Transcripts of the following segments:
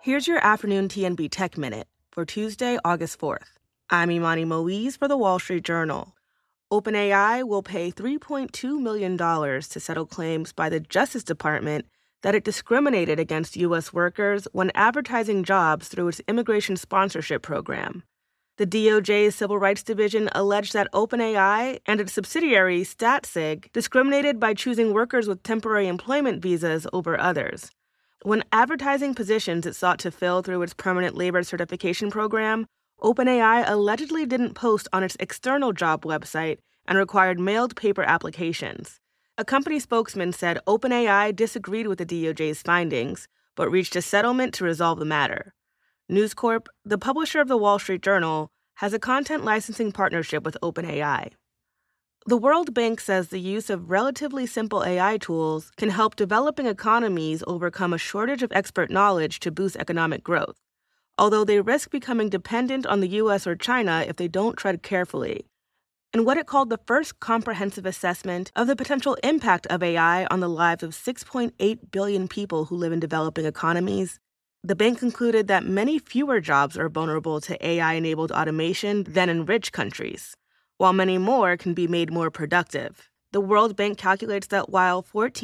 Here's your afternoon TNB Tech Minute for Tuesday, August 4th. I'm Imani Moise for The Wall Street Journal. OpenAI will pay $3.2 million to settle claims by the Justice Department that it discriminated against U.S. workers when advertising jobs through its immigration sponsorship program. The DOJ's Civil Rights Division alleged that OpenAI and its subsidiary StatSig discriminated by choosing workers with temporary employment visas over others. When advertising positions it sought to fill through its permanent labor certification program, OpenAI allegedly didn't post on its external job website and required mailed paper applications. A company spokesman said OpenAI disagreed with the DOJ's findings, but reached a settlement to resolve the matter. News Corp, the publisher of The Wall Street Journal, has a content licensing partnership with OpenAI. The World Bank says the use of relatively simple AI tools can help developing economies overcome a shortage of expert knowledge to boost economic growth, although they risk becoming dependent on the U.S. or China if they don't tread carefully. In what it called the first comprehensive assessment of the potential impact of AI on the lives of 6.8 billion people who live in developing economies, the bank concluded that many fewer jobs are vulnerable to AI-enabled automation than in rich countries, while many more can be made more productive. The World Bank calculates that while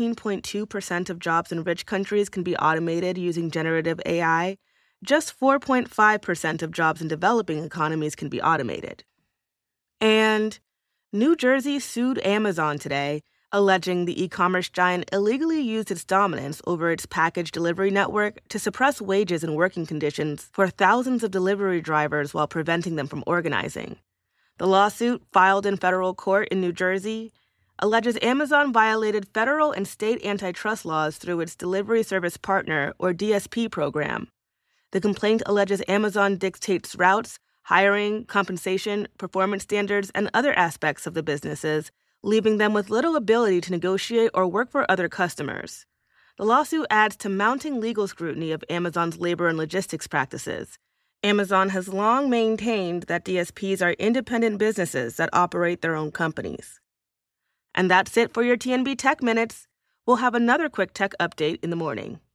14.2% of jobs in rich countries can be automated using generative AI, just 4.5% of jobs in developing economies can be automated. And New Jersey sued Amazon today, alleging the e-commerce giant illegally used its dominance over its package delivery network to suppress wages and working conditions for thousands of delivery drivers while preventing them from organizing. The lawsuit, filed in federal court in New Jersey, alleges Amazon violated federal and state antitrust laws through its Delivery Service Partner, or DSP, program. The complaint alleges Amazon dictates routes, hiring, compensation, performance standards, and other aspects of the businesses, leaving them with little ability to negotiate or work for other customers. The lawsuit adds to mounting legal scrutiny of Amazon's labor and logistics practices. Amazon has long maintained that DSPs are independent businesses that operate their own companies. And that's it for your TNB Tech Minutes. We'll have another quick tech update in the morning.